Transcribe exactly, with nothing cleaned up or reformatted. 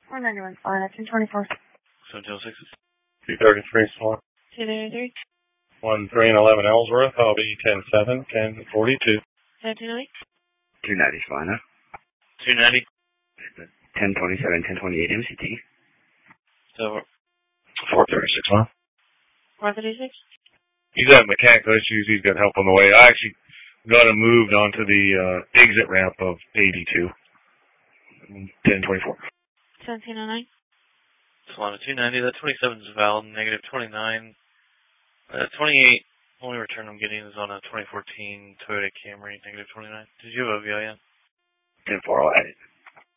one ninety-one, fine, ten twenty-four. seventeen oh six. two thirty-three, Swan. two thirty-three. one three and eleven Ellsworth, I'll be ten seven, ten forty-two. seventeen oh eight. two ninety, fine, huh? two ninety. ten twenty-seven, ten twenty-eight M C T. So, four thirty-six, huh? four thirty-six. He's having mechanical issues. He's got help on the way. I actually got him moved onto the uh, exit ramp of eighty-two. ten twenty-four. seventeen oh nine. Solana two ninety. That twenty-seven is valid. Negative twenty-nine. Uh, twenty-eight. Only return I'm getting is on a twenty fourteen Toyota Camry. Negative twenty-nine. Did you have O V I N? ten four oh eight.